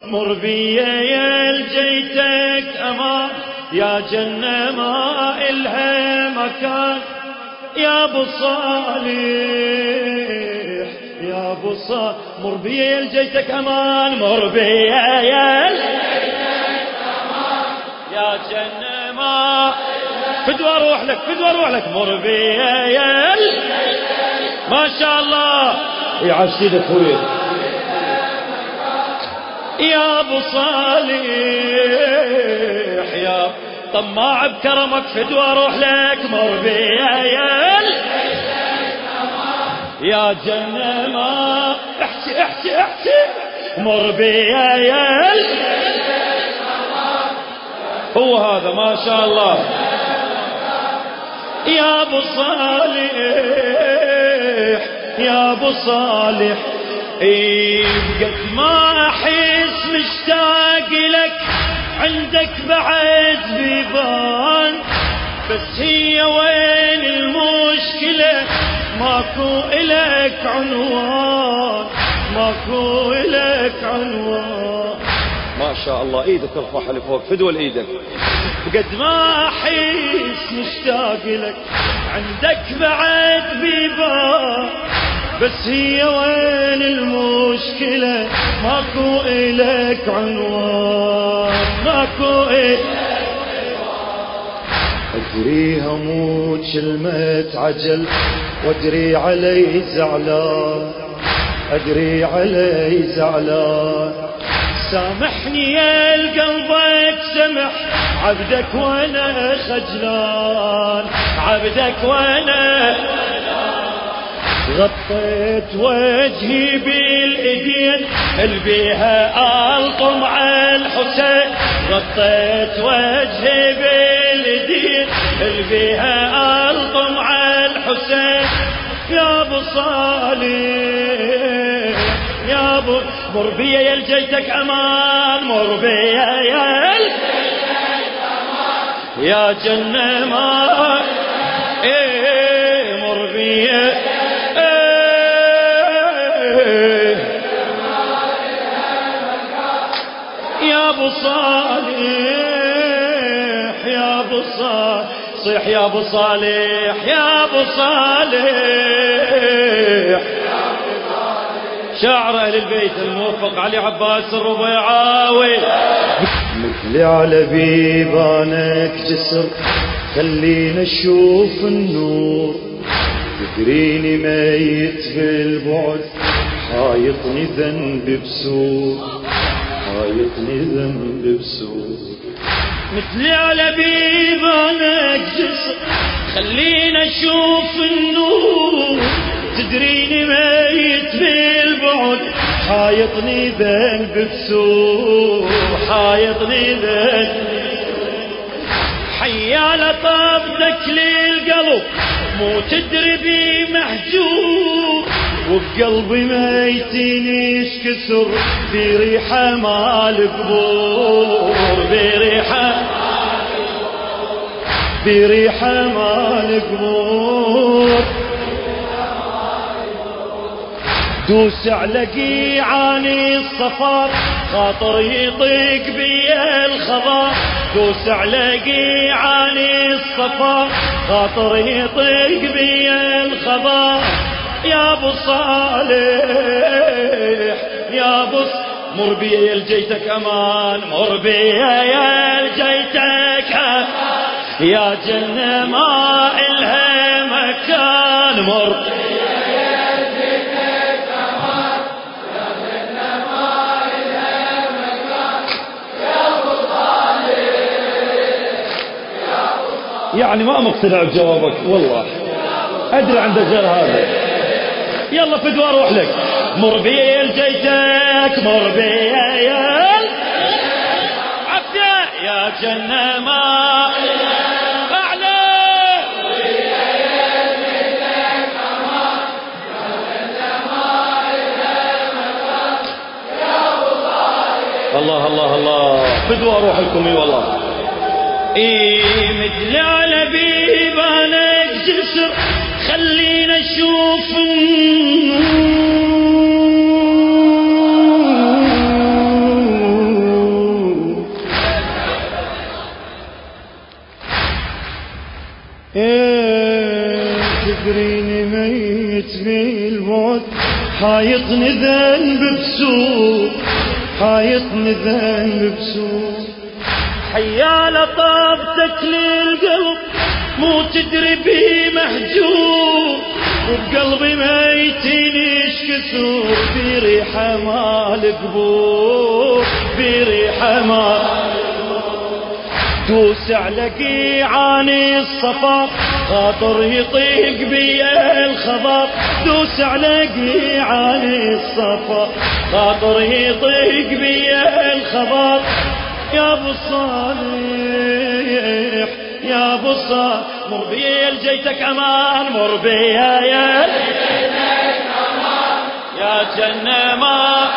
مر بيا يا لجيتك امان، يا جنة ما إلها مكان، يا ابو صالح يا ابو صالح. مر بيا يا لجيتك امان، مر بيا يا لجيتك امان، يا جنة ما فدوى اروح لك فدوى اروح لك. مر بيا يا ما شاء الله ويعشيد اخوي يا ابو صالح يا طماع بكرمك فدوى اروح لك. مر بيا يا جنة ما احكي احكي احكي. مر بيا هو هذا ما شاء الله يا ابو صالح يا ابو صالح. قد ما احس مشتاق لك، عندك بعد بيبان، بس هي وين المشكلة؟ ماكو إلك عنوان، ماكو إلك عنوان. ما شاء الله ايدك ارفعها لفوق فدوى لايدك. قد ما احس مشتاق لك، عندك بعد بيبان، بس هي وين المشكلة؟ ماكو إلك عنوان، ماكو إلك. أدري هموت كلمة عجل، وأدري علي زعلان، أدري علي زعلان. سامحني يا قلبك سمح، عبدك وانا خجلان، عبدك وانا غطيت وجهي بالايدين البيها الطم على الحسين، غطيت وجهي بالايدين البيها الطم على الحسين. يا ابو صالح يا ابو مر بيا يا لجيتك امان، مر بيا يا يا جنة ما مر بيا يا ابو صالح يا ابو صالح. صيح يا ابو صالح يا ابو صالح. شاعر اهل البيت الموفق علي عباس الربيعاوي. مثلي على بيبانك جسر، خلينا نشوف النور، تدريني ميت بالبعد، حايطني ذنب بسور، حايطني ذنب بسور. مثلي على بيبانك جسر، خلينا نشوف النور، تدريني ميت بالبعد، حايطني ذنب بسور، حايطني ذنب. حيالة طابتك للقلب، مو تدري بي محجور، وبقلبي ميتين يشكسر، بريحة مال قبور، بريحة مال قبور. دوس على قيعاني الصفار، خاطر يطيق بي الخضار، دوس على قيعاني الصفار، خاطر يطيق بي الخضار. يا ابو صالح يا ابو مر بيا يا لجيتك امان، مر بيا يا لجيتك امان، يا جنة ما إلها مكان. مر يعني ما مقتنع بجوابك والله، أدري عندك غير هذا. يلا فدوى أروح لك. مر بيا لجيتك، مر بيا يا عبده، يا جنة ما أعلى. الله الله الله فدوى أروح لكم والله. مثل على بيبانك جسر، خلينا نشوف النور، تدريني ميت بالموت، حايطني ذنب بسوء، حايطني ذنب بسوء. حيالة طابتك للقلب مو تدري بي محجوب، وبقلبي ميتينيش كسور، في ريحة مال قبور، في ريحة مال. دوس على قيعاني الصفا خاطر يطيق بي الخبر، دوس على قيعاني الصفا خاطر يطيق بي الخبر. يا ابو الصالح يا ابو الصالح مر بي لجيتك امان، مر بي يا جنة ما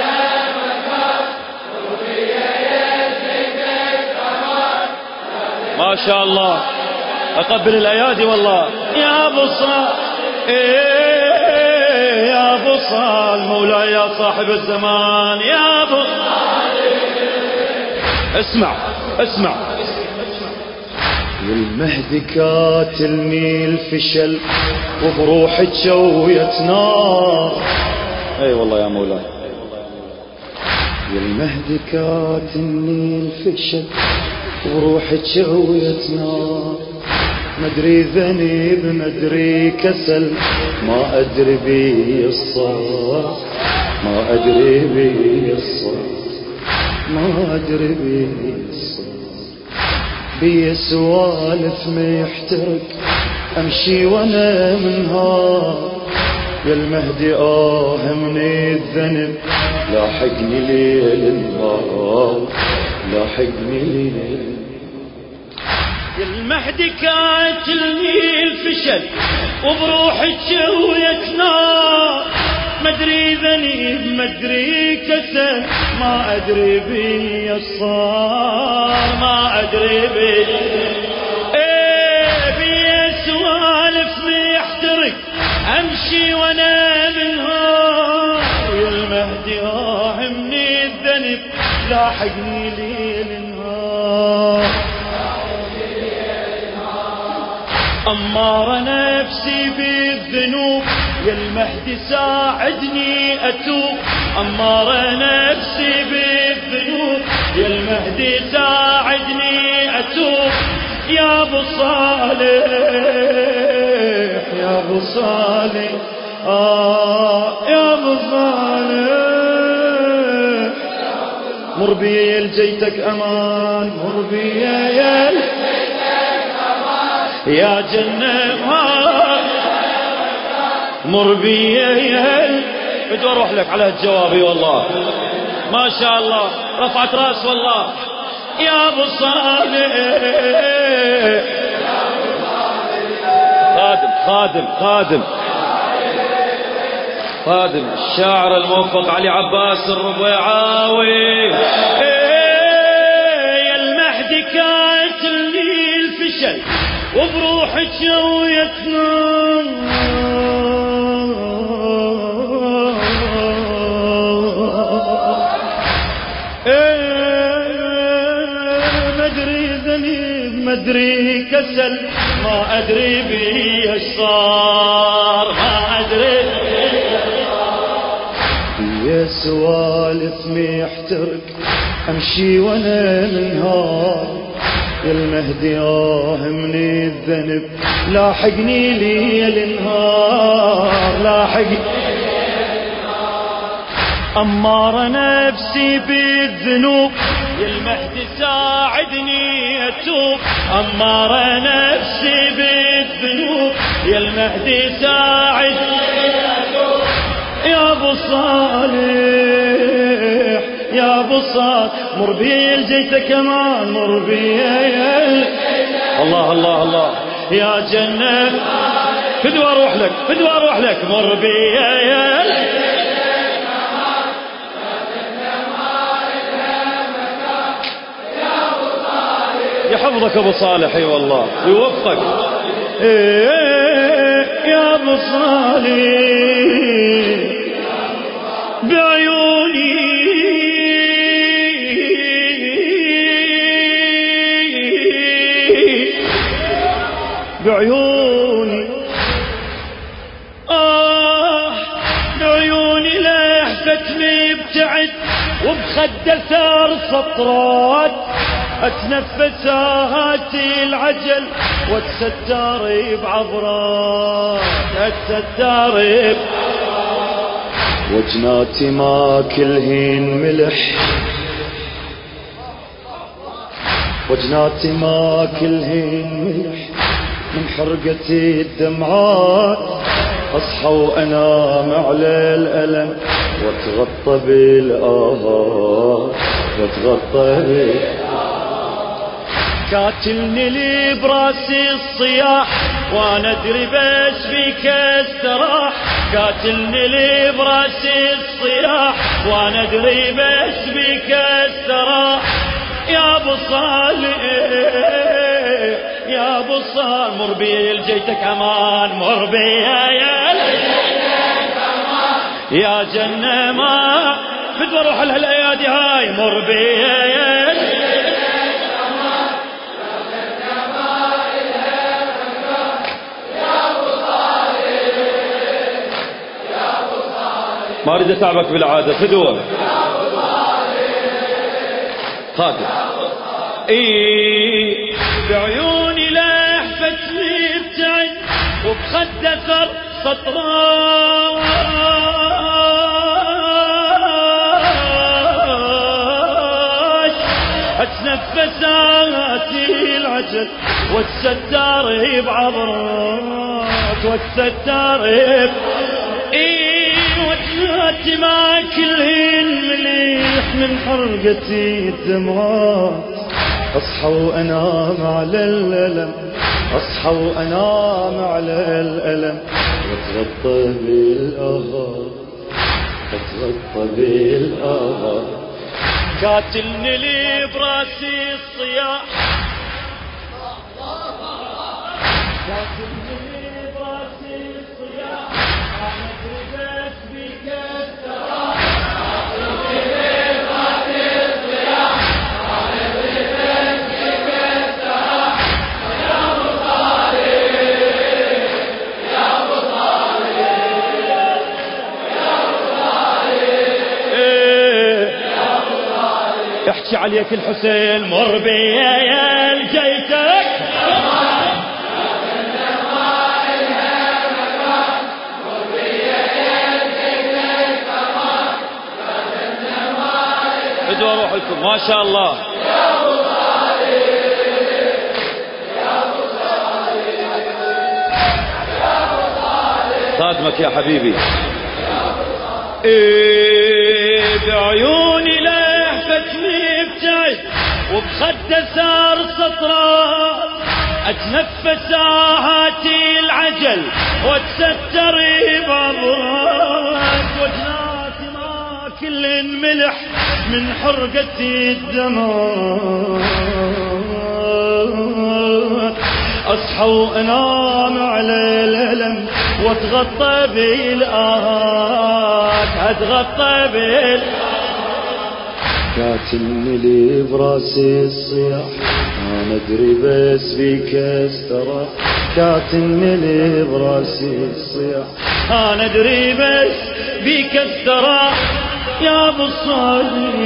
ما شاء الله. اقبل الايادي والله. يا ابو الصال يا ابو الصال مولاي يا صاحب الزمان. يا ابو اسمع اسمع. والمهدي كاتلني الفشل وبروحي تشويت نار. اي والله يا مولاي. والمهدي كاتلني الفشل وروحي تشويت نار، مدري ذنب مدري كسل، ما أدري بي الصار، ما أدري بي الصار، ما أدري بي الصار. بي سوالف محترق أمشي وأنا منهار، يا المهدي من الذنب لاحقني ليل النهار، لاحقني ليل. يا المهدي كاتلني الفشل وبروحي تشويت نار، مدري ذنب مدري كسل، ما أدري بي الصار، ما أدري بي. بي سوالف محترق أمشي وأنا منهار، يا المهدي من الذنب لاحقني ليل نهار. أمار نفسي بالذنوب يا المهدي ساعدني أتوب، أمار نفسي بالذنوب يا المهدي ساعدني أتوب. يا ابو صالح يا ابو صالح يا ابو صالح مر بي لجيتك امان، مر بي يا جنة مر بي بدي اروح لك على هالجوابي والله ما شاء الله رفعت راس والله. يا ابو صالح خادم خادم الشاعر الموفق علي عباس الربيعاوي. يا المهدي كاتلني الفشل وبروحك شويت نار، مدري ذنب مدري كسل، ما أدري بي ايش صار، ما أدري يا سوالف محترق أمشي وأنا منهار، يا المهدي من الذنب لاحقني ليل نهار، لاحقني أمار نفسي بالذنوب يا المهدي ساعدني أتوب، أمار نفسي بالذنوب يا المهدي ساعدني أتوب. يا أبو صالح يا أبو صالح مر بي لجيتك كمان، مر بي الله الله الله يا جنة فدوى أروح لك، فدوى أروح لك، مر بي يحفظك ابو صالح. اي والله ويوفقك. يا ابو صالح بعيوني بعيوني يبتعد وبخده ثار سطرات، اتنفس هاتي العجل واتستار بعبرات، اتستار بعبرات. وجناتي ما كلهن ملح، وجناتي ما كلهن ملح من حرقتي الدمعات، اصحى وانام على الالم واتغطى بالآهات، واتغطى كاتلني لي براسي الصياح وانا ادري بس بيك استراح، كاتلني لي براسي الصياح وانا ادري بس بيك استراح. يا ابو صالح يا ابو صالح مر بي لجيتك امان، مر بي يا جنة ما بدي اروح لهالايادي هاي، مر بي ما اريد اتعبك بالعاده فدوه خادم. بعيوني لهفتني ابتعد وبخده ثر سطرات، اتنفس آتي العجل واتستار بعبرات، واتستار وجهاتي ما كلهن مليح من حرقتي الدمعات، اصحى وانام على الالم، اصحى وانام على الالم واتغطى بالآهات، اتغطى بالآهات. كاتلني لي براسي الصياح، كاتلني لي براسي الصياح انا ادري بس بيك استراح، كاتلني لي براسي الصياح انا ادري بس بيك استراح. يا ابو صالح يا ابو صالح يا ابو صالح يحكي عليك الحسين، مر بي جيتك بدو اروح لكم ما شاء الله. يا ابو صالح يا ابو صالح يا ابو صالح خادمك يا حبيبي. بعيوني لهفتني ابتعد وبخده ثار سطرات، اتنفس آهاتي العجل واتستر بعبرات، وجناتي ما كلن ملح من حرقتي الدمات، اصحى وانام على الالم واتغطى بالآهات، اتغطى بالآهات. كاتلني لي براسي الصياح انا ادري بس بيك استراح، كاتلني لي براسي الصياح انا ادري بس بيك استراح. يا ابو صالح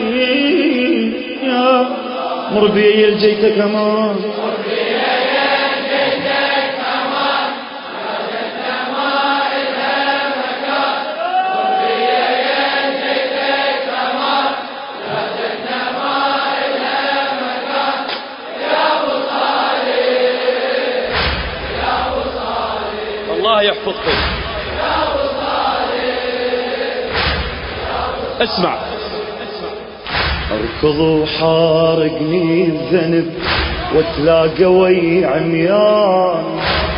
يا مر بي لجيتك امان، الله يحفظكم. اسمع اركض وحارقني الذنب وتلاقى وي عميان،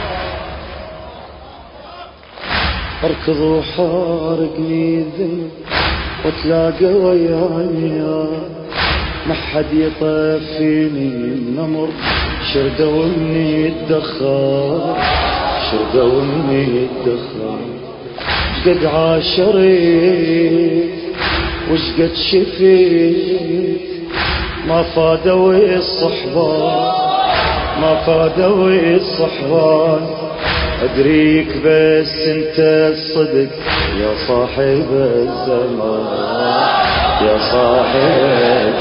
اركض وحارقني الذنب وتلاقى وي عميان، ما حد يطفيني النمر شردوا مني الدخان، شردوا مني الدخان. قد عاشرت وشقد شفيت ما فادوا الصحبان، ما فادوا الصحبان. أدريك بس أنت الصدق يا صاحب الزمان، يا صاحب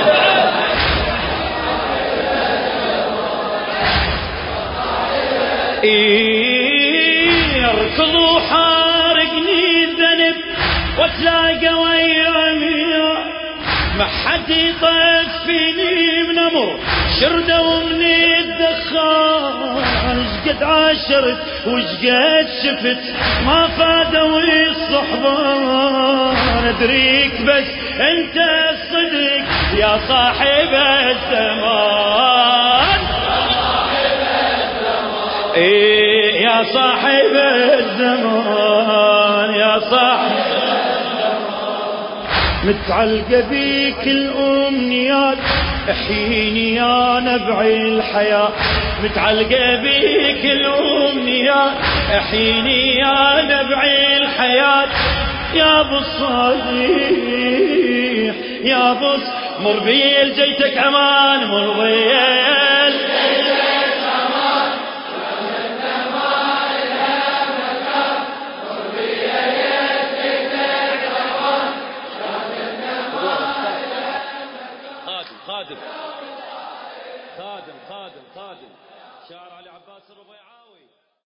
يركض وحارقني الذنب وتلاقى ويامي ما حد يطفيني من امر شردة ومن الدخان. وشقد عاشرت وشقد شفت ما فادوا الصحبان. ادريك بس انت الصدق يا صاحب الزمان، يا صاحب الزمان، يا صاحب متعلقة بيك الأمنيات احييني يا نبع الحياة. متعلقة بيك الأمنيات احييني يا نبع الحياة. يا ابو الصديق يا ابو مر بي جيتك امان، مر بي